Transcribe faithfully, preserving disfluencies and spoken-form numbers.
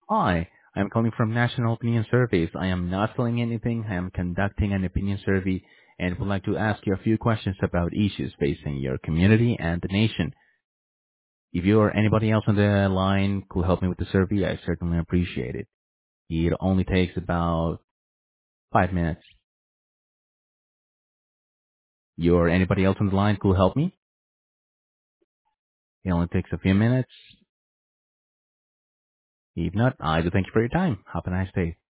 Hi, I'm calling from National Opinion Surveys. I am not selling anything. I am conducting an opinion survey and would like to ask you a few questions about issues facing your community and the nation. If you or anybody else on the line could help me with the survey, I certainly appreciate it. It only takes about five minutes. You or anybody else on the line could help me? It only takes a few minutes. If not, I do thank you for your time. Have a nice day.